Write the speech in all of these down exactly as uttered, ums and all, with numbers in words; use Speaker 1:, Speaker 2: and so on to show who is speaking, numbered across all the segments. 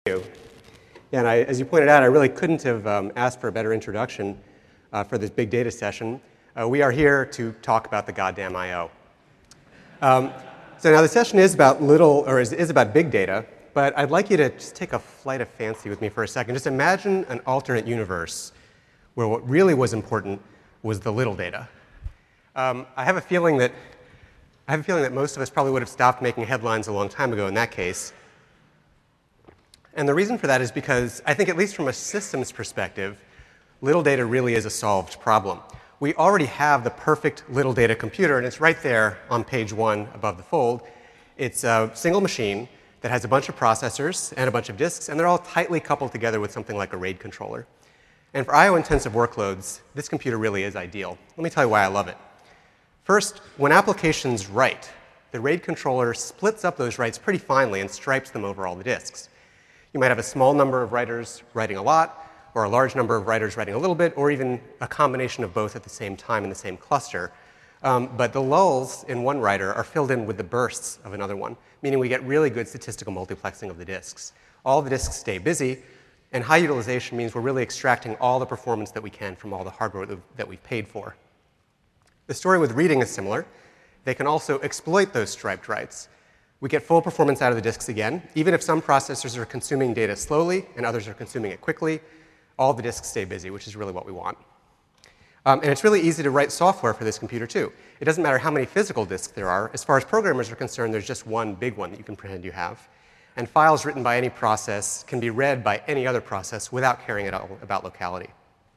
Speaker 1: you. Yeah, and I, as you pointed out, I really couldn't have um, asked for a better introduction uh, for this big data session. Uh, we are here to talk about the goddamn I O. Um, so now the session is about little, or is, is about big data, but I'd like you to just take a flight of fancy with me for a second. Just imagine an alternate universe where what really was important was the little data. Um, I have a feeling that I have a feeling that most of us probably would have stopped making headlines a long time ago in that case. And the reason for that is because I think, at least from a systems perspective, little data really is a solved problem. We already have the perfect little data computer, and it's right there on page one above the fold. It's a single machine that has a bunch of processors and a bunch of disks, and they're all tightly coupled together with something like a RAID controller. And for I O-intensive workloads, this computer really is ideal. Let me tell you why I love it. First, when applications write, the RAID controller splits up those writes pretty finely and stripes them over all the disks. You might have a small number of writers writing a lot, or a large number of writers writing a little bit, or even a combination of both at the same time in the same cluster. Um, but the lulls in one writer are filled in with the bursts of another one, meaning we get really good statistical multiplexing of the disks. All the disks stay busy, and high utilization means we're really extracting all the performance that we can from all the hardware that we've paid for. The story with reading is similar. They can also exploit those striped writes. We get full performance out of the disks again. Even if some processors are consuming data slowly and others are consuming it quickly, all the disks stay busy, which is really what we want. Um, and it's really easy to write software for this computer, too. It doesn't matter how many physical disks there are. As far as programmers are concerned, there's just one big one that you can pretend you have. And files written by any process can be read by any other process without caring at all about locality.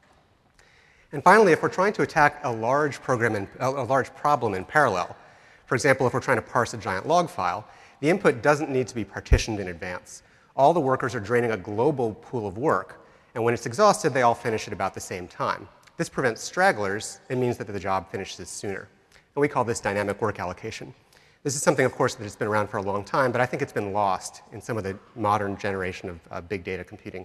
Speaker 1: And finally, if we're trying to attack a large program in, a large problem in parallel, for example, if we're trying to parse a giant log file, the input doesn't need to be partitioned in advance. All the workers are draining a global pool of work, and when it's exhausted, they all finish at about the same time. This prevents stragglers and means that the job finishes sooner. And we call this dynamic work allocation. This is something, of course, that has been around for a long time, but I think it's been lost in some of the modern generation of uh, big data computing.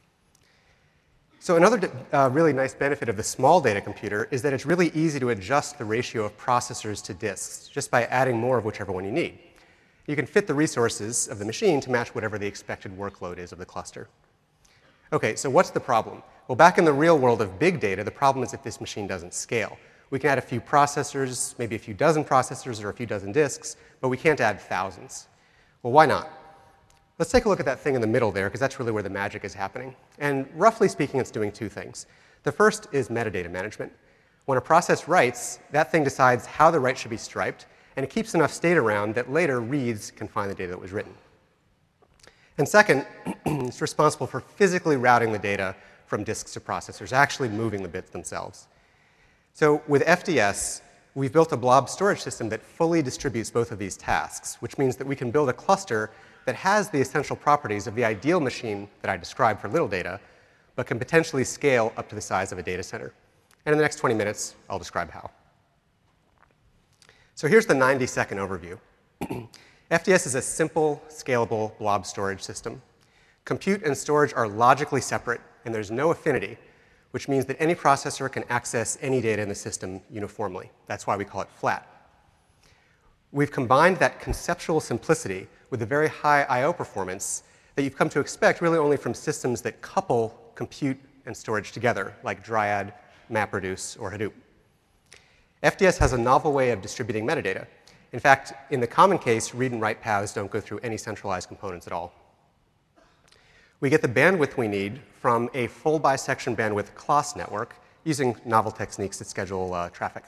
Speaker 1: So another uh, really nice benefit of the small data computer is that it's really easy to adjust the ratio of processors to disks just by adding more of whichever one you need. You can fit the resources of the machine to match whatever the expected workload is of the cluster. OK, so what's the problem? Well, back in the real world of big data, the problem is that this machine doesn't scale. We can add a few processors, maybe a few dozen processors or a few dozen disks, but we can't add thousands. Well, why not? Let's take a look at that thing in the middle there, because that's really where the magic is happening. And roughly speaking, it's doing two things. The first is metadata management. When a process writes, that thing decides how the write should be striped, and it keeps enough state around that later reads can find the data that was written. And second, it's responsible for physically routing the data from disks to processors, actually moving the bits themselves. So with F D S, we've built a blob storage system that fully distributes both of these tasks, which means that we can build a cluster that has the essential properties of the ideal machine that I described for little data, but can potentially scale up to the size of a data center. And in the next twenty minutes, I'll describe how. So here's the ninety second overview. F D S is a simple, scalable blob storage system. Compute and storage are logically separate, and there's no affinity, which means that any processor can access any data in the system uniformly. That's why we call it flat. We've combined that conceptual simplicity with the very high I O performance that you've come to expect really only from systems that couple compute and storage together, like Dryad, MapReduce, or Hadoop. F D S has a novel way of distributing metadata. In fact, in the common case, read and write paths don't go through any centralized components at all. We get the bandwidth we need from a full bisection bandwidth class network using novel techniques to schedule uh, traffic.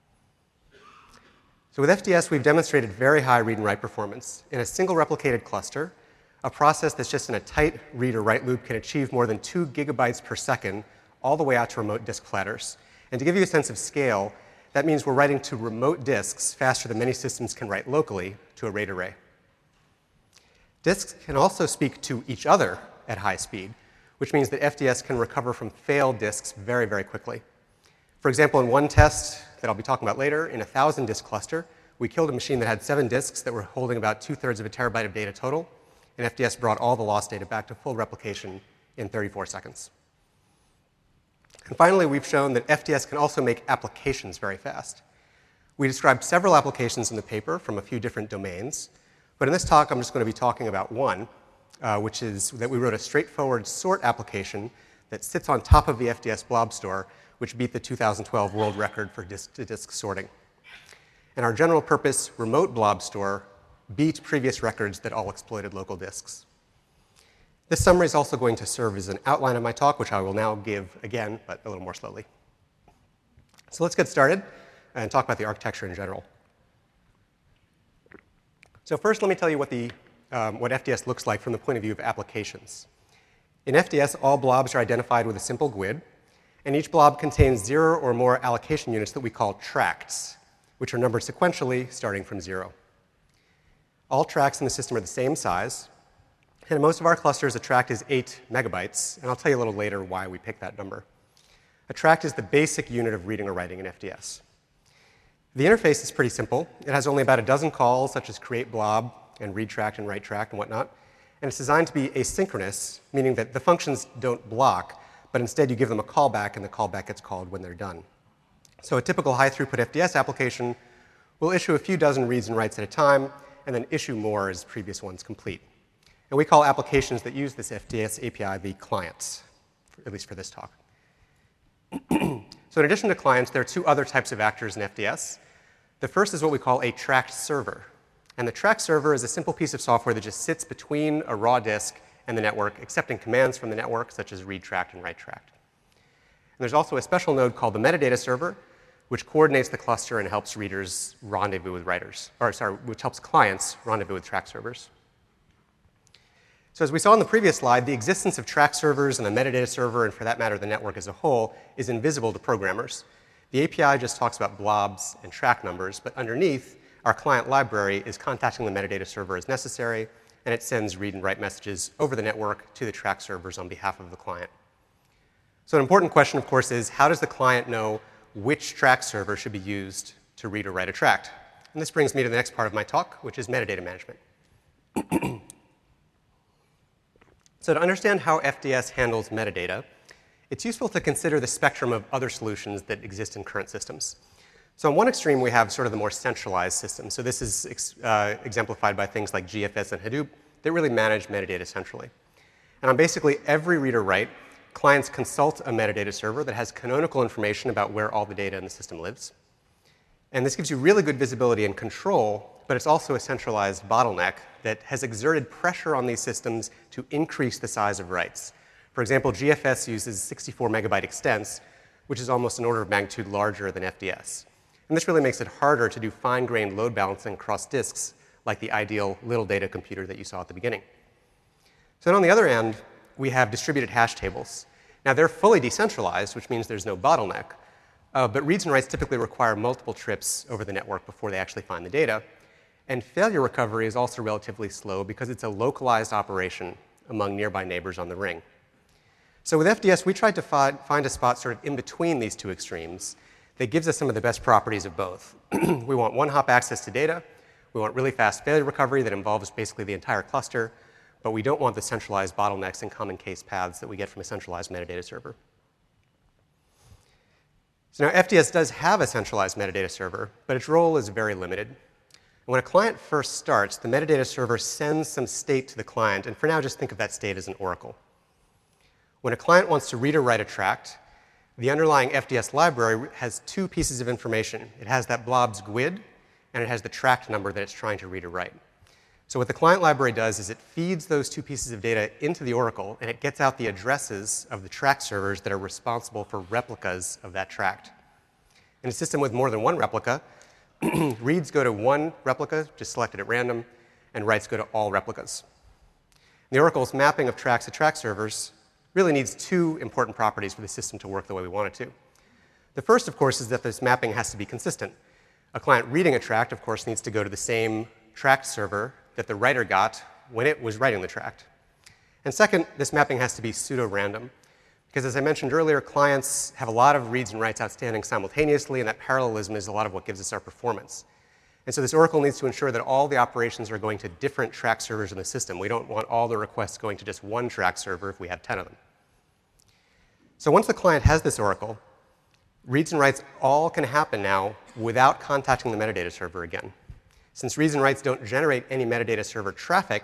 Speaker 1: So with F D S, we've demonstrated very high read and write performance. In a single replicated cluster, a process that's just in a tight read or write loop can achieve more than two gigabytes per second all the way out to remote disk platters. And to give you a sense of scale, that means we're writing to remote disks faster than many systems can write locally to a RAID array. Disks can also speak to each other at high speed, which means that F D S can recover from failed disks very, very quickly. For example, in one test that I'll be talking about later, in a thousand disk cluster, we killed a machine that had seven disks that were holding about two-thirds of a terabyte of data total, and F D S brought all the lost data back to full replication in thirty-four seconds. And finally, we've shown that F D S can also make applications very fast. We described several applications in the paper from a few different domains, but in this talk, I'm just going to be talking about one, uh, which is that we wrote a straightforward sort application that sits on top of the F D S blob store, which beat the two thousand twelve world record for disk-to-disk sorting. And our general purpose remote blob store beat previous records that all exploited local disks. This summary is also going to serve as an outline of my talk, which I will now give again, but a little more slowly. So let's get started and talk about the architecture in general. So first, let me tell you what, the, um, what F D S looks like from the point of view of applications. In F D S, all blobs are identified with a simple G U I D, and each blob contains zero or more allocation units that we call tracts, which are numbered sequentially starting from zero. All tracts in the system are the same size, and in most of our clusters, a tract is eight megabytes, and I'll tell you a little later why we picked that number. A tract is the basic unit of reading or writing in F D S. The interface is pretty simple. It has only about a dozen calls, such as create blob and read tract and write tract and whatnot. And it's designed to be asynchronous, meaning that the functions don't block, but instead you give them a callback, and the callback gets called when they're done. So a typical high-throughput F D S application will issue a few dozen reads and writes at a time, and then issue more as previous ones complete. And we call applications that use this F D S A P I the clients, at least for this talk. So in addition to clients, there are two other types of actors in F D S. The first is what we call a tract server. And the tract server is a simple piece of software that just sits between a raw disk and the network, accepting commands from the network, such as read tract and write tract. And there's also a special node called the metadata server, which coordinates the cluster and helps readers rendezvous with writers, or sorry, which helps clients rendezvous with tract servers. So as we saw in the previous slide, the existence of tract servers and the metadata server, and for that matter, the network as a whole, is invisible to programmers. The A P I just talks about blobs and tract numbers, but underneath, our client library is contacting the metadata server as necessary, and it sends read and write messages over the network to the tract servers on behalf of the client. So an important question, of course, is how does the client know which tract server should be used to read or write a tract? And this brings me to the next part of my talk, which is metadata management. So to understand how F D S handles metadata, it's useful to consider the spectrum of other solutions that exist in current systems. So on one extreme, we have sort of the more centralized system. So this is ex uh, exemplified by things like G F S and Hadoop that really manage metadata centrally. And on basically every read or write, clients consult a metadata server that has canonical information about where all the data in the system lives. And this gives you really good visibility and control, but it's also a centralized bottleneck that has exerted pressure on these systems to increase the size of writes. For example, G F S uses sixty-four megabyte extents, which is almost an order of magnitude larger than F D S. And this really makes it harder to do fine-grained load balancing across disks, like the ideal little data computer that you saw at the beginning. So then on the other end, we have distributed hash tables. Now they're fully decentralized, which means there's no bottleneck, uh, but reads and writes typically require multiple trips over the network before they actually find the data. And failure recovery is also relatively slow because it's a localized operation among nearby neighbors on the ring. So with F D S, we tried to fi find a spot sort of in between these two extremes that gives us some of the best properties of both. We want one-hop access to data. We want really fast failure recovery that involves basically the entire cluster, but we don't want the centralized bottlenecks and common case paths that we get from a centralized metadata server. So now F D S does have a centralized metadata server, but its role is very limited. And when a client first starts, the metadata server sends some state to the client, and for now just think of that state as an oracle. When a client wants to read or write a tract, the underlying F D S library has two pieces of information. It has that blob's G U I D, and it has the tract number that it's trying to read or write. So what the client library does is it feeds those two pieces of data into the oracle, and it gets out the addresses of the tract servers that are responsible for replicas of that tract. In a system with more than one replica, reads go to one replica, just selected at random, and writes go to all replicas. The oracle's mapping of tracts to tract servers really needs two important properties for the system to work the way we want it to. The first, of course, is that this mapping has to be consistent. A client reading a tract, of course, needs to go to the same tract server that the writer got when it was writing the tract. And second, this mapping has to be pseudo-random, because as I mentioned earlier, clients have a lot of reads and writes outstanding simultaneously, and that parallelism is a lot of what gives us our performance. And so this oracle needs to ensure that all the operations are going to different tract servers in the system. We don't want all the requests going to just one tract server if we have ten of them. So once the client has this oracle, reads and writes all can happen now without contacting the metadata server again. Since reads and writes don't generate any metadata server traffic,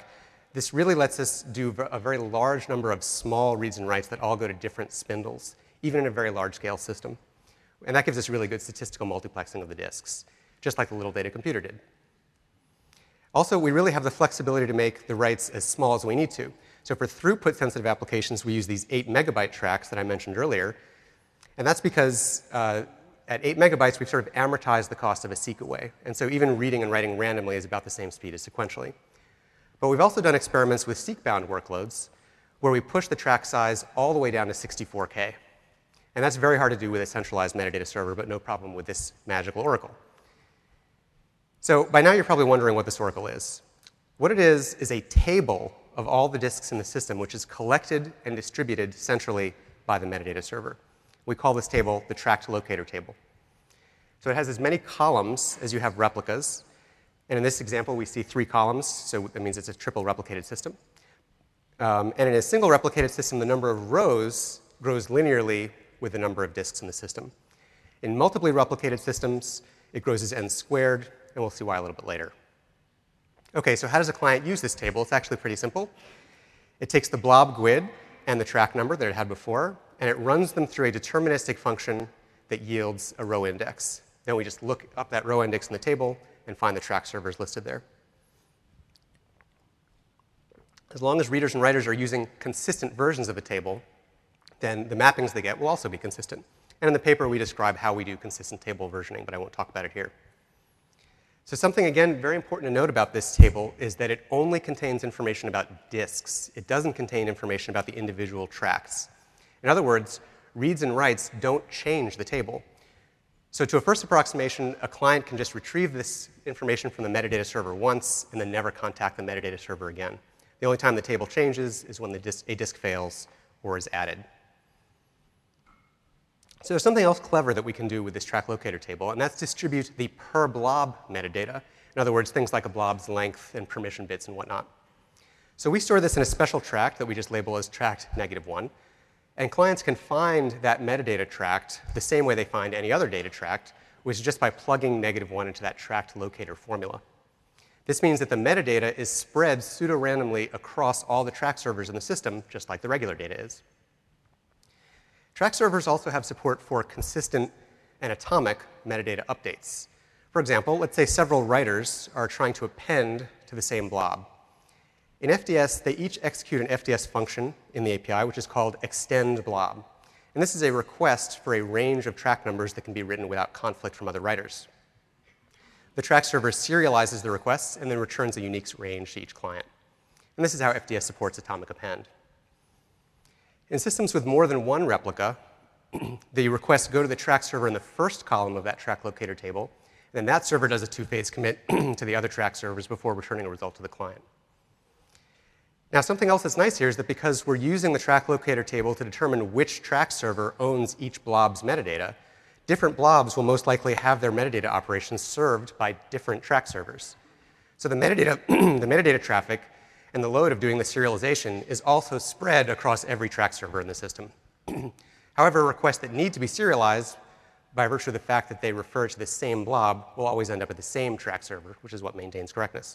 Speaker 1: this really lets us do a very large number of small reads and writes that all go to different spindles, even in a very large-scale system. And that gives us really good statistical multiplexing of the disks, just like the little data computer did. Also, we really have the flexibility to make the writes as small as we need to. So for throughput-sensitive applications, we use these eight megabyte tracks that I mentioned earlier. And that's because uh, at eight megabytes, we've sort of amortized the cost of a seek away. And so even reading and writing randomly is about the same speed as sequentially. But we've also done experiments with seek-bound workloads where we push the track size all the way down to sixty-four K. And that's very hard to do with a centralized metadata server, but no problem with this magical oracle. So by now, you're probably wondering what this oracle is. What it is is a table of all the disks in the system, which is collected and distributed centrally by the metadata server. We call this table the tracked locator table. So it has as many columns as you have replicas. And in this example, we see three columns, so that means it's a triple replicated system. Um, and in a single replicated system, the number of rows grows linearly with the number of disks in the system. In multiply replicated systems, it grows as n squared, and we'll see why a little bit later. OK, so how does a client use this table? It's actually pretty simple. It takes the blob G U I D and the track number that it had before, and it runs them through a deterministic function that yields a row index. Then we just look up that row index in the table and find the track servers listed there. As long as readers and writers are using consistent versions of a table, then the mappings they get will also be consistent. And in the paper, we describe how we do consistent table versioning, but I won't talk about it here. So something, again, very important to note about this table is that it only contains information about disks. It doesn't contain information about the individual tracks. In other words, reads and writes don't change the table. So to a first approximation, a client can just retrieve this information from the metadata server once and then never contact the metadata server again. The only time the table changes is when the disk, a disk fails or is added. So there's something else clever that we can do with this track locator table, and that's distribute the per blob metadata. In other words, things like a blob's length and permission bits and whatnot. So we store this in a special tract that we just label as tract negative one. And clients can find that metadata tract the same way they find any other data tract, which is just by plugging negative one into that tract locator formula. This means that the metadata is spread pseudo-randomly across all the track servers in the system, just like the regular data is. Track servers also have support for consistent and atomic metadata updates. For example, let's say several writers are trying to append to the same blob. In F D S, they each execute an F D S function in the A P I, which is called extend blob. And this is a request for a range of track numbers that can be written without conflict from other writers. The track server serializes the requests and then returns a unique range to each client. And this is how F D S supports atomic append. In systems with more than one replica, the requests go to the track server in the first column of that track locator table, and then that server does a two-phase commit to the other track servers before returning a result to the client. Now, something else that's nice here is that because we're using the track locator table to determine which track server owns each blob's metadata, different blobs will most likely have their metadata operations served by different track servers. So the metadata, the metadata traffic and the load of doing the serialization is also spread across every track server in the system. However, requests that need to be serialized, by virtue of the fact that they refer to the same blob, will always end up at the same track server, which is what maintains correctness.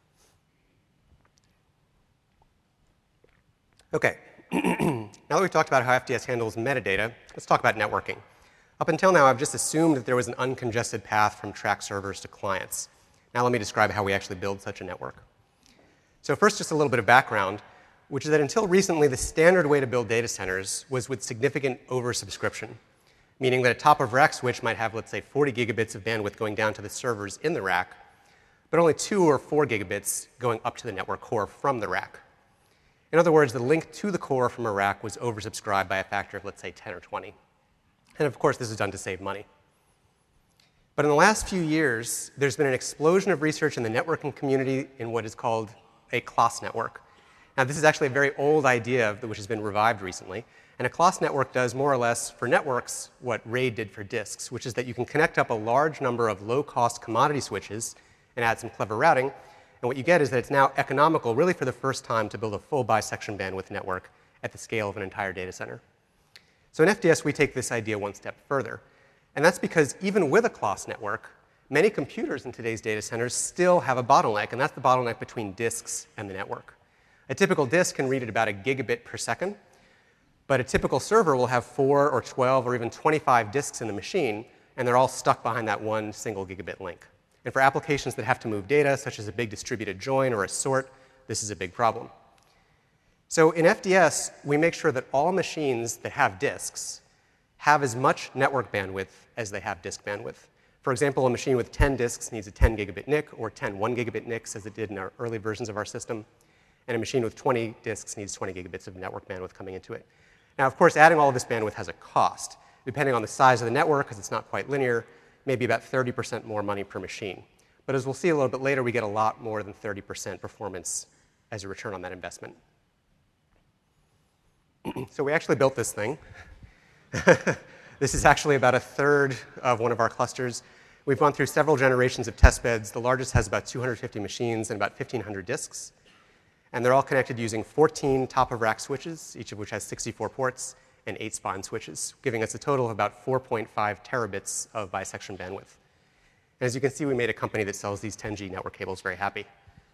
Speaker 1: OK, now that we've talked about how F D S handles metadata, let's talk about networking. Up until now, I've just assumed that there was an uncongested path from track servers to clients. Now let me describe how we actually build such a network. So first, just a little bit of background, which is that until recently, the standard way to build data centers was with significant oversubscription, meaning that a top-of-rack switch might have, let's say, forty gigabits of bandwidth going down to the servers in the rack, but only two or four gigabits going up to the network core from the rack. In other words, the link to the core from a rack was oversubscribed by a factor of, let's say, ten or twenty. And of course, this is done to save money. But in the last few years, there's been an explosion of research in the networking community in what is called a class network. Now, this is actually a very old idea which has been revived recently. And a class network does more or less for networks what RAID did for disks, which is that you can connect up a large number of low-cost commodity switches and add some clever routing. And what you get is that it's now economical, really for the first time, to build a full bisection bandwidth network at the scale of an entire data center. So in F D S, we take this idea one step further. And that's because even with a class network, many computers in today's data centers still have a bottleneck, and that's the bottleneck between disks and the network. A typical disk can read at about a gigabit per second, but a typical server will have four or twelve or even twenty-five disks in the machine, and they're all stuck behind that one single gigabit link. And for applications that have to move data, such as a big distributed join or a sort, this is a big problem. So in F D S, we make sure that all machines that have disks have as much network bandwidth as they have disk bandwidth. For example, a machine with ten disks needs a ten gigabit N I C, or ten one gigabit N I Cs, as it did in our early versions of our system. And a machine with twenty disks needs twenty gigabits of network bandwidth coming into it. Now, of course, adding all of this bandwidth has a cost. Depending on the size of the network, because it's not quite linear, maybe about thirty percent more money per machine. But as we'll see a little bit later, we get a lot more than thirty percent performance as a return on that investment. So we actually built this thing. This is actually about a third of one of our clusters. We've gone through several generations of test beds. The largest has about two hundred fifty machines and about fifteen hundred disks. And they're all connected using fourteen top-of-rack switches, each of which has sixty-four ports, and eight spine switches, giving us a total of about four point five terabits of bisection bandwidth. And as you can see, we made a company that sells these ten G network cables very happy.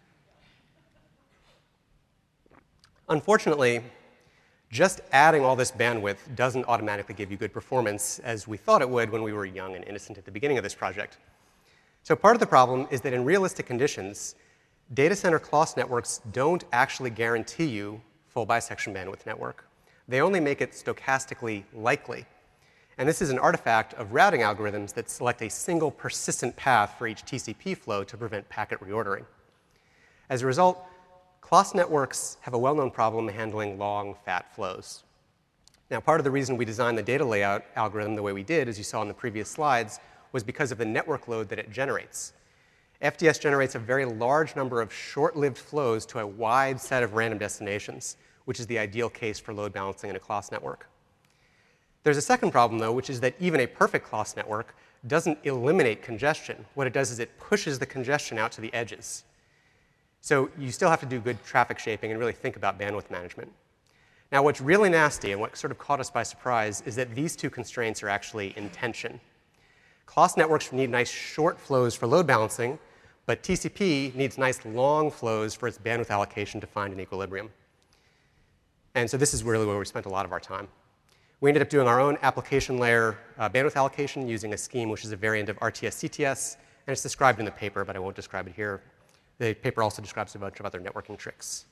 Speaker 1: Unfortunately, just adding all this bandwidth doesn't automatically give you good performance, as we thought it would when we were young and innocent at the beginning of this project. So part of the problem is that in realistic conditions, data center cloth networks don't actually guarantee you full bisection bandwidth network. They only make it stochastically likely. And this is an artifact of routing algorithms that select a single persistent path for each T C P flow to prevent packet reordering. As a result, cloth networks have a well-known problem handling long, fat flows. Now, part of the reason we designed the data layout algorithm the way we did, as you saw in the previous slides, was because of the network load that it generates. F D S generates a very large number of short-lived flows to a wide set of random destinations, which is the ideal case for load balancing in a cloth network. There's a second problem, though, which is that even a perfect cloth network doesn't eliminate congestion. What it does is it pushes the congestion out to the edges. So you still have to do good traffic shaping and really think about bandwidth management. Now, what's really nasty and what sort of caught us by surprise is that these two constraints are actually in tension. Cloth networks need nice short flows for load balancing, but T C P needs nice long flows for its bandwidth allocation to find an equilibrium. And so this is really where we spent a lot of our time. We ended up doing our own application layer uh, bandwidth allocation using a scheme which is a variant of R T S C T S, and it's described in the paper, but I won't describe it here. The paper also describes a bunch of other networking tricks.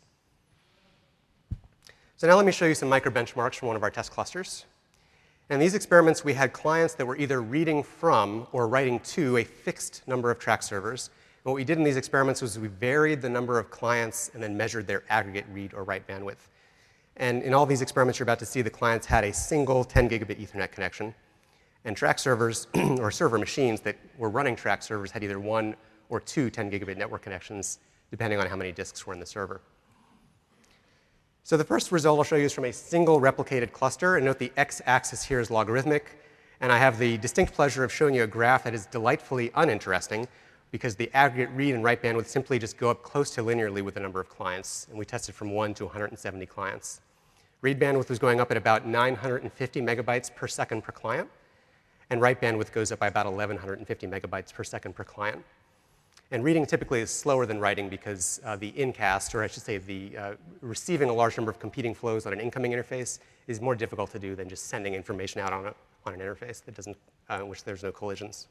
Speaker 1: So now let me show you some micro benchmarks from one of our test clusters. And these experiments, we had clients that were either reading from or writing to a fixed number of track servers. And what we did in these experiments was we varied the number of clients and then measured their aggregate read or write bandwidth. And in all these experiments, you're about to see the clients had a single ten gigabit Ethernet connection. And track servers, or server machines that were running track servers, had either one or two ten gigabit network connections, depending on how many disks were in the server. So the first result I'll show you is from a single replicated cluster. And note the x-axis here is logarithmic. And I have the distinct pleasure of showing you a graph that is delightfully uninteresting, because the aggregate read and write bandwidth simply just go up close to linearly with the number of clients. And we tested from one to one hundred seventy clients. Read bandwidth was going up at about nine hundred fifty megabytes per second per client. And write bandwidth goes up by about eleven fifty megabytes per second per client. And reading typically is slower than writing because uh, the incast, or I should say the uh, receiving a large number of competing flows on an incoming interface is more difficult to do than just sending information out on, a, on an interface that doesn't, uh, in which there's no collisions.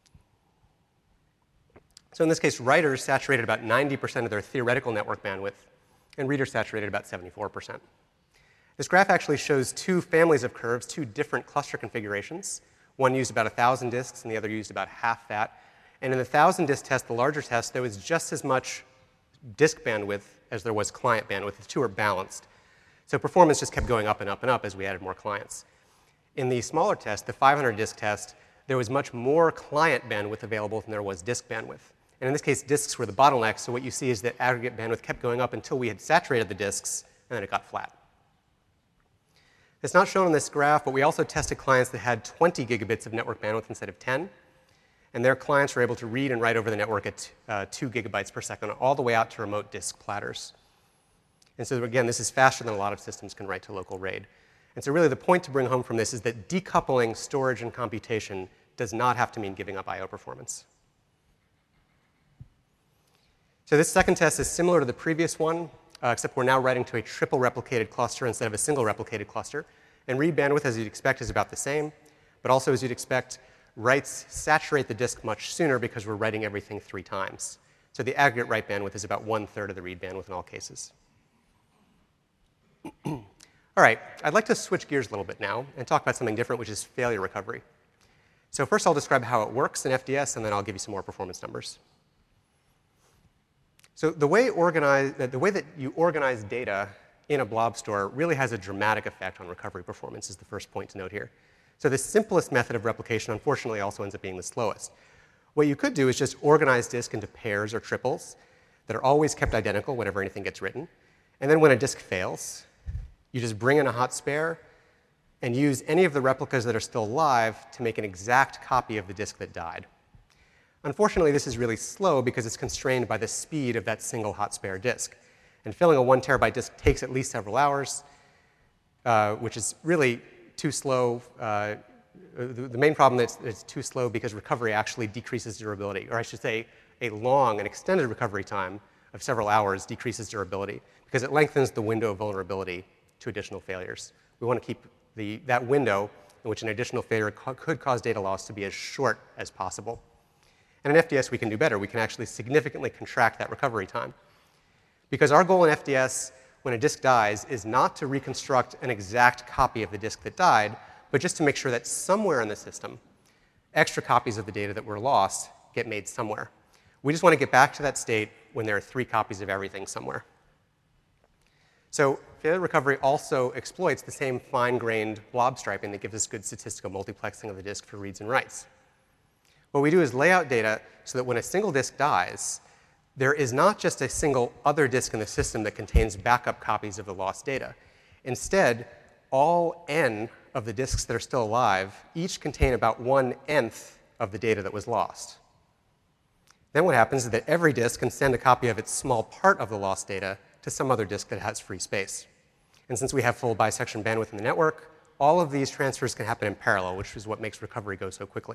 Speaker 1: So in this case, writers saturated about ninety percent of their theoretical network bandwidth, and readers saturated about seventy-four percent. This graph actually shows two families of curves, two different cluster configurations. One used about one thousand disks, and the other used about half that. And in the one thousand disk test, the larger test, there was just as much disk bandwidth as there was client bandwidth. The two are balanced. So performance just kept going up and up and up as we added more clients. In the smaller test, the five hundred disk test, there was much more client bandwidth available than there was disk bandwidth. And in this case, disks were the bottleneck. So what you see is that aggregate bandwidth kept going up until we had saturated the disks, and then it got flat. It's not shown on this graph, but we also tested clients that had twenty gigabits of network bandwidth instead of ten. And their clients were able to read and write over the network at uh, two gigabytes per second, all the way out to remote disk platters. And so again, this is faster than a lot of systems can write to local RAID. And so really the point to bring home from this is that decoupling storage and computation does not have to mean giving up I O performance. So this second test is similar to the previous one. uh, except we're now writing to a triple replicated cluster instead of a single replicated cluster. And read bandwidth, as you'd expect, is about the same. But also, as you'd expect, writes saturate the disk much sooner because we're writing everything three times. So the aggregate write bandwidth is about one-third of the read bandwidth in all cases. All right, I'd like to switch gears a little bit now and talk about something different, which is failure recovery. So first, I'll describe how it works in F D S, and then I'll give you some more performance numbers. So the way, organize, the way that you organize data in a blob store really has a dramatic effect on recovery performance, is the first point to note here. So the simplest method of replication, unfortunately, also ends up being the slowest. What you could do is just organize disk into pairs or triples that are always kept identical whenever anything gets written. And then when a disk fails, you just bring in a hot spare and use any of the replicas that are still alive to make an exact copy of the disk that died. Unfortunately, this is really slow because it's constrained by the speed of that single hot spare disk. And filling a one terabyte disk takes at least several hours, uh, which is really too slow. Uh, the, the main problem is it's too slow because recovery actually decreases durability, or I should say a long and extended recovery time of several hours decreases durability because it lengthens the window of vulnerability to additional failures. We want to keep the, that window in which an additional failure co could cause data loss to be as short as possible. And in F D S, we can do better. We can actually significantly contract that recovery time. Because our goal in F D S, when a disk dies, is not to reconstruct an exact copy of the disk that died, but just to make sure that somewhere in the system, extra copies of the data that were lost get made somewhere. We just want to get back to that state when there are three copies of everything somewhere. So failure recovery also exploits the same fine-grained blob striping that gives us good statistical multiplexing of the disk for reads and writes. What we do is lay out data so that when a single disk dies, there is not just a single other disk in the system that contains backup copies of the lost data. Instead, all n of the disks that are still alive each contain about one nth of the data that was lost. Then what happens is that every disk can send a copy of its small part of the lost data to some other disk that has free space. And since we have full bisection bandwidth in the network, all of these transfers can happen in parallel, which is what makes recovery go so quickly.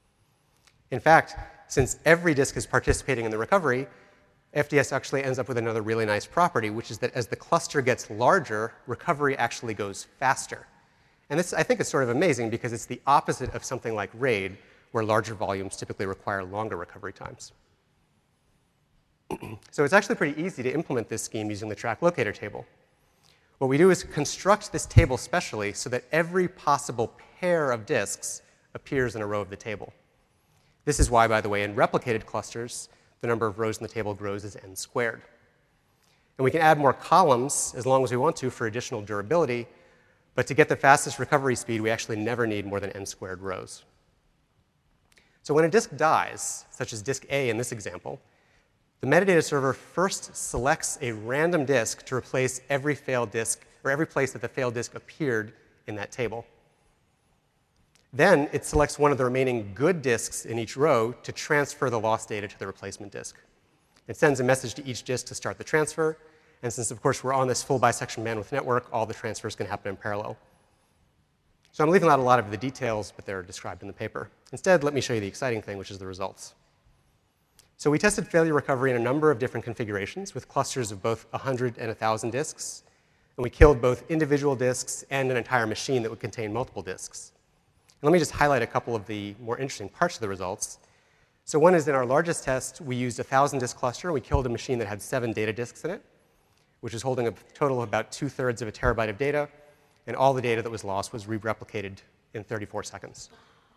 Speaker 1: In fact, since every disk is participating in the recovery, F D S actually ends up with another really nice property, which is that as the cluster gets larger, recovery actually goes faster. And this, I think, is sort of amazing because it's the opposite of something like RAID, where larger volumes typically require longer recovery times. So it's actually pretty easy to implement this scheme using the track locator table. What we do is construct this table specially so that every possible pair of disks appears in a row of the table. This is why, by the way, in replicated clusters, the number of rows in the table grows as n squared. And we can add more columns as long as we want to for additional durability, but to get the fastest recovery speed, we actually never need more than n squared rows. So when a disk dies, such as disk A in this example, the metadata server first selects a random disk to replace every failed disk, or every place that the failed disk appeared in that table. Then it selects one of the remaining good disks in each row to transfer the lost data to the replacement disk. It sends a message to each disk to start the transfer, and since, of course, we're on this full bisection bandwidth network, all the transfers can happen in parallel. So I'm leaving out a lot of the details, but they're described in the paper. Instead, let me show you the exciting thing, which is the results. So we tested failure recovery in a number of different configurations with clusters of both one hundred and one thousand disks, and we killed both individual disks and an entire machine that would contain multiple disks. And let me just highlight a couple of the more interesting parts of the results. So one is in our largest test, we used a one thousand disk cluster, and we killed a machine that had seven data disks in it, which is holding a total of about two-thirds of a terabyte of data, and all the data that was lost was re-replicated in thirty-four seconds.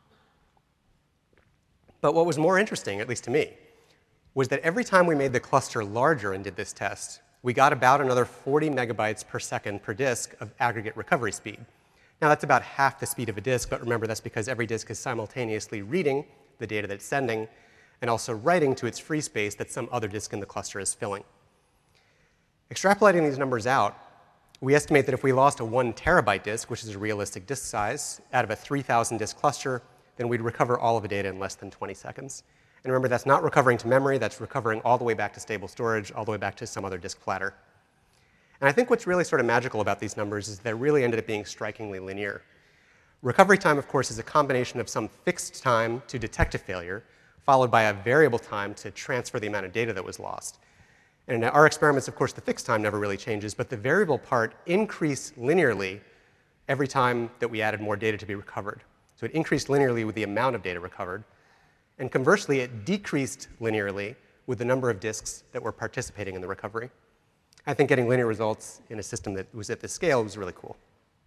Speaker 1: But what was more interesting, at least to me, was that every time we made the cluster larger and did this test, we got about another forty megabytes per second per disk of aggregate recovery speed. Now, that's about half the speed of a disk, but remember, that's because every disk is simultaneously reading the data that it's sending and also writing to its free space that some other disk in the cluster is filling. Extrapolating these numbers out, we estimate that if we lost a one terabyte disk, which is a realistic disk size, out of a three thousand disk cluster, then we'd recover all of the data in less than twenty seconds. And remember, that's not recovering to memory. That's recovering all the way back to stable storage, all the way back to some other disk platter. And I think what's really sort of magical about these numbers is they really ended up being strikingly linear. Recovery time, of course, is a combination of some fixed time to detect a failure, followed by a variable time to transfer the amount of data that was lost. And in our experiments, of course, the fixed time never really changes, but the variable part increased linearly every time that we added more data to be recovered. So it increased linearly with the amount of data recovered. And conversely, it decreased linearly with the number of disks that were participating in the recovery. I think getting linear results in a system that was at this scale was really cool.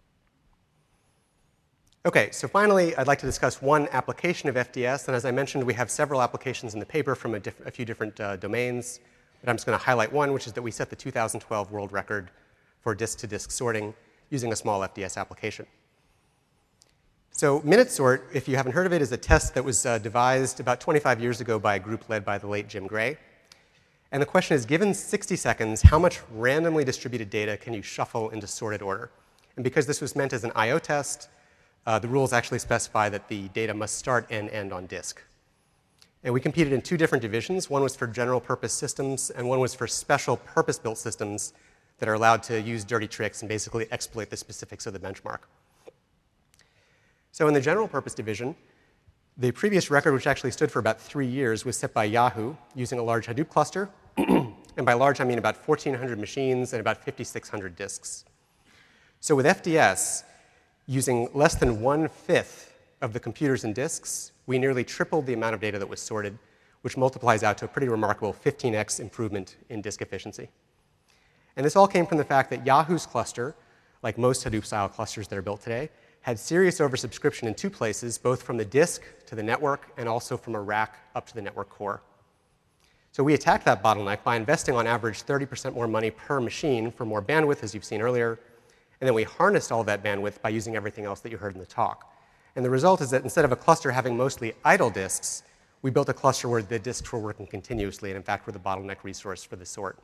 Speaker 1: Okay, so finally, I'd like to discuss one application of F D S. And as I mentioned, we have several applications in the paper from a, diff a few different uh, domains. But I'm just going to highlight one, which is that we set the two thousand twelve world record for disk-to-disk sorting using a small F D S application. So minute sort, if you haven't heard of it, is a test that was uh, devised about twenty-five years ago by a group led by the late Jim Gray. And the question is, given sixty seconds, how much randomly distributed data can you shuffle into sorted order? And because this was meant as an I O test, uh, the rules actually specify that the data must start and end on disk. And we competed in two different divisions. One was for general purpose systems, and one was for special purpose-built systems that are allowed to use dirty tricks and basically exploit the specifics of the benchmark. So in the general purpose division, the previous record, which actually stood for about three years, was set by Yahoo using a large Hadoop cluster. And by large, I mean about fourteen hundred machines and about fifty-six hundred disks. So with F D S, using less than one-fifth of the computers and disks, we nearly tripled the amount of data that was sorted, which multiplies out to a pretty remarkable fifteen x improvement in disk efficiency. And this all came from the fact that Yahoo's cluster, like most Hadoop-style clusters that are built today, had serious oversubscription in two places, both from the disk to the network and also from a rack up to the network core. So we attacked that bottleneck by investing on average thirty percent more money per machine for more bandwidth, as you've seen earlier. And then we harnessed all that bandwidth by using everything else that you heard in the talk. And the result is that instead of a cluster having mostly idle disks, we built a cluster where the disks were working continuously and, in fact, were the bottleneck resource for the sort.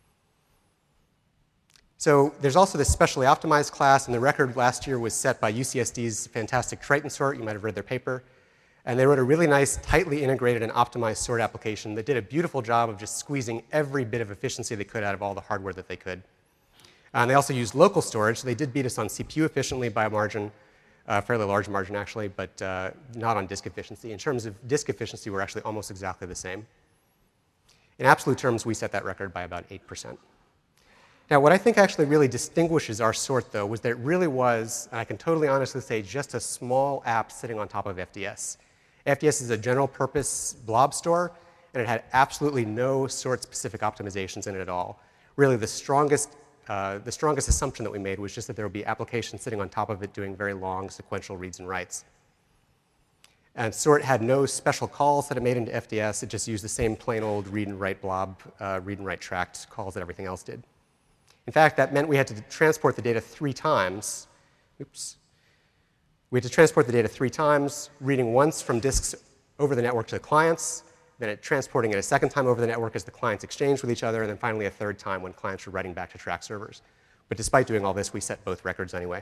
Speaker 1: So there's also this specially optimized class, and the record last year was set by U C S D's fantastic Triton sort. You might have read their paper. And they wrote a really nice, tightly integrated and optimized sort application that did a beautiful job of just squeezing every bit of efficiency they could out of all the hardware that they could. And they also used local storage, so they did beat us on C P U efficiently by a margin, a fairly large margin actually, but uh, not on disk efficiency. In terms of disk efficiency, we're actually almost exactly the same. In absolute terms, we set that record by about eight percent. Now, what I think actually really distinguishes our sort, though, was that it really was, and I can totally honestly say, just a small app sitting on top of F D S. F D S is a general purpose blob store, and it had absolutely no sort-specific optimizations in it at all. Really, the strongest Uh, the strongest assumption that we made was just that there would be applications sitting on top of it doing very long sequential reads and writes. And sort had no special calls that it made into F D S. It just used the same plain old read and write blob, uh, read and write tracked calls that everything else did. In fact, that meant we had to transport the data three times. Oops. We had to transport the data three times, reading once from disks over the network to the clients, then it transporting it a second time over the network as the clients exchanged with each other, and then finally a third time when clients were writing back to track servers. But despite doing all this, we set both records anyway.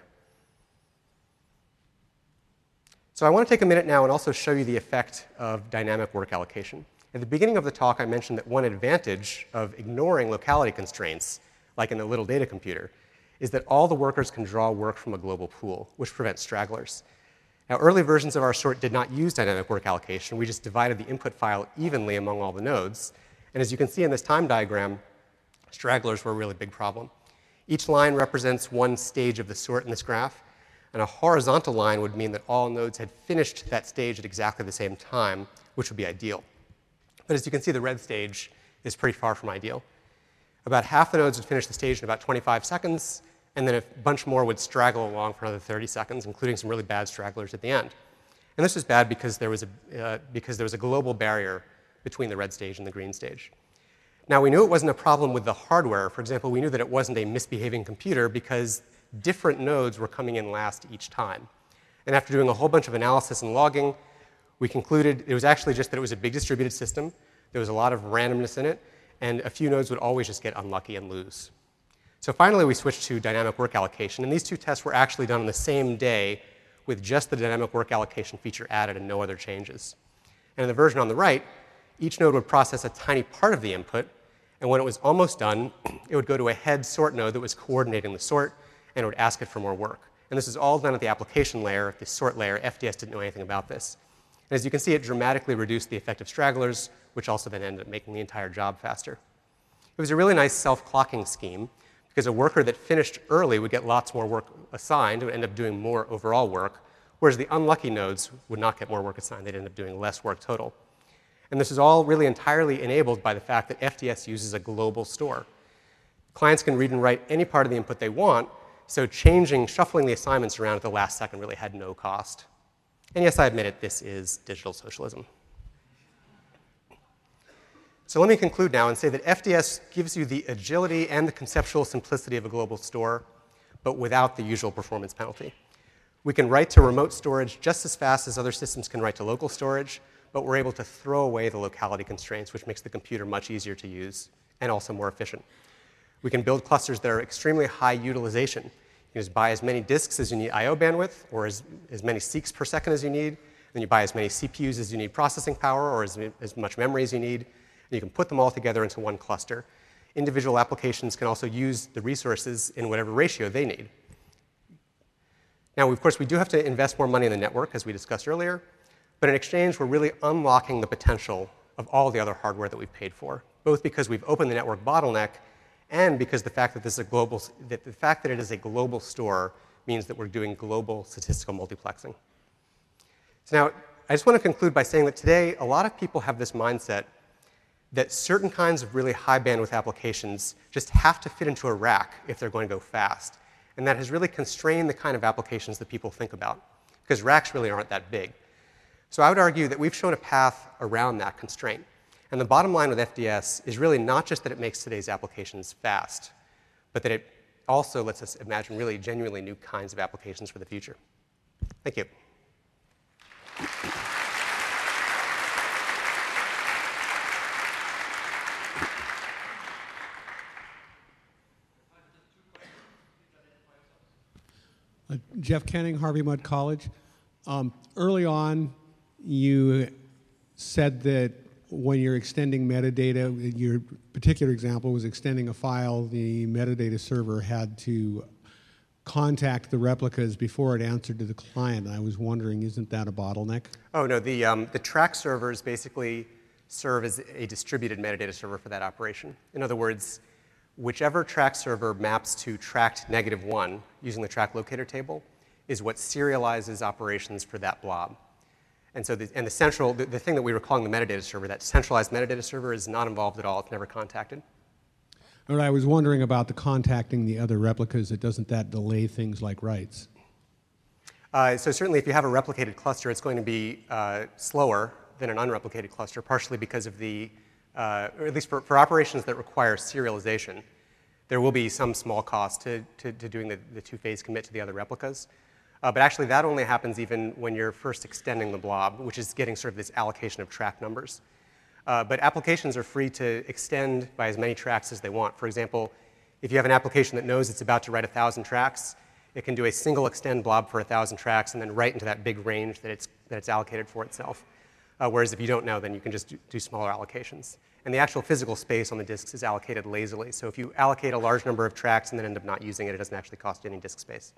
Speaker 1: So I want to take a minute now and also show you the effect of dynamic work allocation. At the beginning of the talk, I mentioned that one advantage of ignoring locality constraints, like in a little data computer, is that all the workers can draw work from a global pool, which prevents stragglers. Now, early versions of our sort did not use dynamic work allocation. We just divided the input file evenly among all the nodes. And as you can see in this time diagram, stragglers were a really big problem. Each line represents one stage of the sort in this graph. And a horizontal line would mean that all nodes had finished that stage at exactly the same time, which would be ideal. But as you can see, the red stage is pretty far from ideal. About half the nodes would finish the stage in about twenty-five seconds, and then a bunch more would straggle along for another thirty seconds, including some really bad stragglers at the end. And this was bad because there was a, uh, because there was a global barrier between the red stage and the green stage. Now, we knew it wasn't a problem with the hardware. For example, we knew that it wasn't a misbehaving computer because different nodes were coming in last each time. And after doing a whole bunch of analysis and logging, we concluded it was actually just that it was a big distributed system. There was a lot of randomness in it, and a few nodes would always just get unlucky and lose. So finally, we switched to dynamic work allocation, and these two tests were actually done on the same day with just the dynamic work allocation feature added and no other changes. And in the version on the right, each node would process a tiny part of the input, and when it was almost done, it would go to a head sort node that was coordinating the sort, and it would ask it for more work. And this is all done at the application layer, the sort layer. F D S didn't know anything about this. And as you can see, it dramatically reduced the effect of stragglers, which also then ended up making the entire job faster. It was a really nice self-clocking scheme because a worker that finished early would get lots more work assigned and would end up doing more overall work, whereas the unlucky nodes would not get more work assigned. They'd end up doing less work total. And this is all really entirely enabled by the fact that F D S uses a global store. Clients can read and write any part of the input they want, so changing, shuffling the assignments around at the last second really had no cost. And yes, I admit it, this is digital socialism. So let me conclude now and say that F D S gives you the agility and the conceptual simplicity of a global store, but without the usual performance penalty. We can write to remote storage just as fast as other systems can write to local storage, but we're able to throw away the locality constraints, which makes the computer much easier to use and also more efficient. We can build clusters that are extremely high utilization. You can just buy as many disks as you need I O bandwidth, or as, as many seeks per second as you need. Then you buy as many C P Us as you need processing power, or as, as much memory as you need. And you can put them all together into one cluster. Individual applications can also use the resources in whatever ratio they need. Now, of course, we do have to invest more money in the network, as we discussed earlier. But in exchange, we're really unlocking the potential of all the other hardware that we've paid for, both because we've opened the network bottleneck and because the fact that this is a global, that the fact that it is a global store means that we're doing global statistical multiplexing. So now, I just want to conclude by saying that today, a lot of people have this mindset that certain kinds of really high bandwidth applications just have to fit into a rack if they're going to go fast. And that has really constrained the kind of applications that people think about, because racks really aren't that big. So I would argue that we've shown a path around that constraint. And the bottom line with F D S is really not just that it makes today's applications fast, but that it also lets us imagine really genuinely new kinds of applications for the future. Thank you.
Speaker 2: Uh, Jeff Kenning, Harvey Mudd College. Um, early on, you said that when you're extending metadata, your particular example was extending a file, the metadata server had to contact the replicas before it answered to the client. I was wondering, isn't that a bottleneck?
Speaker 1: Oh, no. The, um, the track servers basically serve as a distributed metadata server for that operation. In other words, whichever track server maps to tracked negative one using the track locator table is what serializes operations for that blob. And so, the, and the central, the, the thing that we were calling the metadata server, that centralized metadata server is not involved at all. It's never contacted.
Speaker 2: But I was wondering about the contacting the other replicas. That doesn't that delay things like writes?
Speaker 1: Uh, so certainly if you have a replicated cluster, it's going to be uh, slower than an unreplicated cluster, partially because of the, uh, or at least for, for operations that require serialization, there will be some small cost to, to, to doing the, the two-phase commit to the other replicas. Uh, but actually, that only happens even when you're first extending the blob, which is getting sort of this allocation of track numbers. Uh, but applications are free to extend by as many tracks as they want. For example, if you have an application that knows it's about to write one thousand tracks, it can do a single extend blob for one thousand tracks and then write into that big range that it's, that it's allocated for itself. Uh, whereas if you don't know, then you can just do, do smaller allocations. And the actual physical space on the disks is allocated lazily. So if you allocate a large number of tracks and then end up not using it, it doesn't actually cost you any disk space.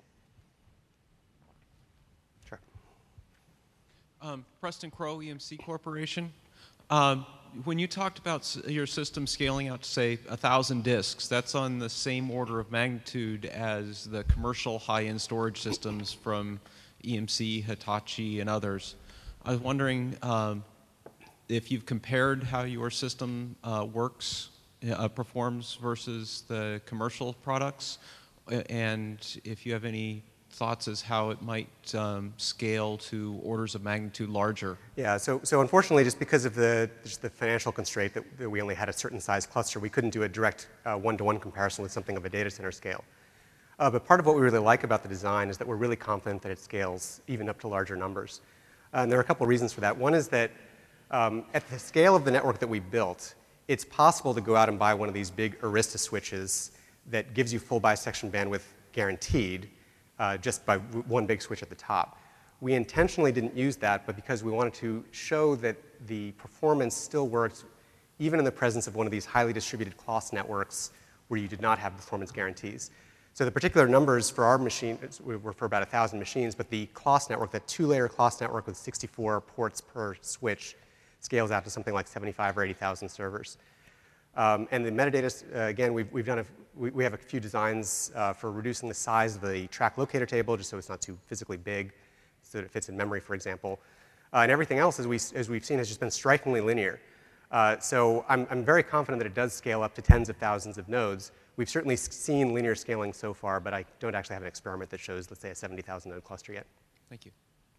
Speaker 3: Um, Preston Crow, E M C Corporation. Um, when you talked about s your system scaling out to, say, one thousand disks, that's on the same order of magnitude as the commercial high-end storage systems from E M C, Hitachi, and others. I was wondering um, if you've compared how your system uh, works, uh, performs versus the commercial products, and if you have any thoughts as how it might um, scale to orders of magnitude larger.
Speaker 1: Yeah, so, so unfortunately, just because of the, just the financial constraint that, that we only had a certain size cluster, we couldn't do a direct uh, one-to-one comparison with something of a data center scale. Uh, but part of what we really like about the design is that we're really confident that it scales even up to larger numbers. Uh, and there are a couple of reasons for that. One is that um, at the scale of the network that we built, it's possible to go out and buy one of these big Arista switches that gives you full bisection bandwidth guaranteed, Uh, just by one big switch at the top. We intentionally didn't use that, but because we wanted to show that the performance still works even in the presence of one of these highly distributed cloth networks where you did not have performance guarantees. So the particular numbers for our machine were for about one thousand machines, but the cloth network, that two-layer cloth network with sixty-four ports per switch, scales out to something like seventy-five or eighty thousand servers. Um, and the metadata, uh, again, we've, we've done a, we, we have a few designs uh, for reducing the size of the track locator table just so it's not too physically big, so that it fits in memory, for example. Uh, and everything else, as, we, as we've seen, has just been strikingly linear. Uh, so I'm, I'm very confident that it does scale up to tens of thousands of nodes. We've certainly seen linear scaling so far, but I don't actually have an experiment that shows, let's say, a seventy thousand node cluster yet.
Speaker 3: Thank you.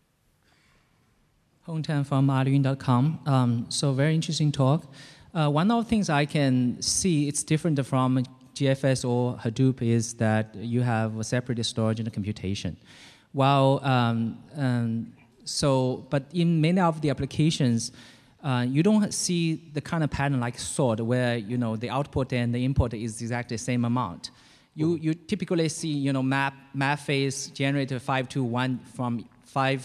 Speaker 4: Hong Tan from Arduino dot com. Um, so very interesting talk. Uh, one of the things I can see it's different from G F S or Hadoop is that you have a separate storage and computation. While um, um, so, but in many of the applications, uh, you don't see the kind of pattern like sort where you know the output and the input is exactly the same amount. You you typically see you know map map phase generate five to one from five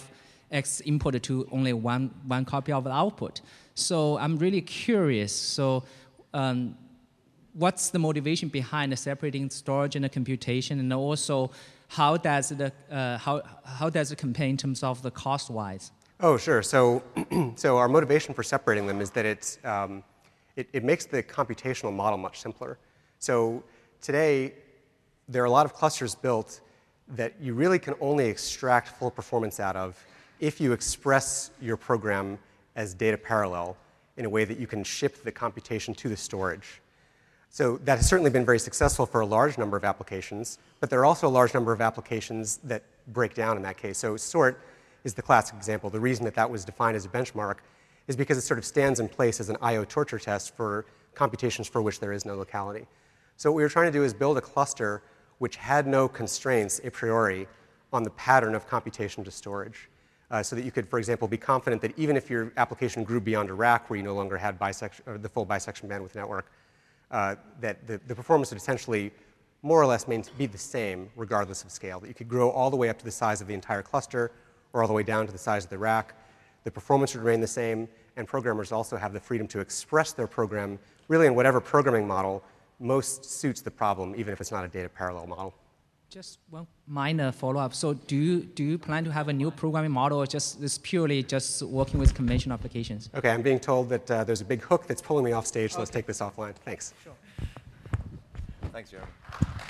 Speaker 4: x input to only one one copy of the output. So I'm really curious. So. Um, What's the motivation behind separating storage and the computation, and also how does the uh, how how does it compare in terms of the cost wise?
Speaker 1: Oh, sure. So, so our motivation for separating them is that it's um, it, it makes the computational model much simpler. So today, there are a lot of clusters built that you really can only extract full performance out of if you express your program as data parallel in a way that you can ship the computation to the storage. So that has certainly been very successful for a large number of applications, but there are also a large number of applications that break down in that case. So sort is the classic example. The reason that that was defined as a benchmark is because it sort of stands in place as an I O torture test for computations for which there is no locality. So what we were trying to do is build a cluster which had no constraints a priori on the pattern of computation to storage. Uh, so that you could, for example, be confident that even if your application grew beyond a rack where you no longer had bisection, or the full bisection bandwidth network, Uh, that the, the performance would essentially more or less be the same regardless of scale. That you could grow all the way up to the size of the entire cluster or all the way down to the size of the rack. The performance would remain the same, and programmers also have the freedom to express their program really in whatever programming model most suits the problem, even if it's not a data parallel model.
Speaker 4: Just one minor follow-up. So do you, do you plan to have a new programming model, or just this purely just working with conventional applications?
Speaker 1: Okay, I'm being told that uh, there's a big hook that's pulling me off stage, so okay. Let's take this offline. Thanks.
Speaker 4: Sure.
Speaker 5: Thanks, Jeremy.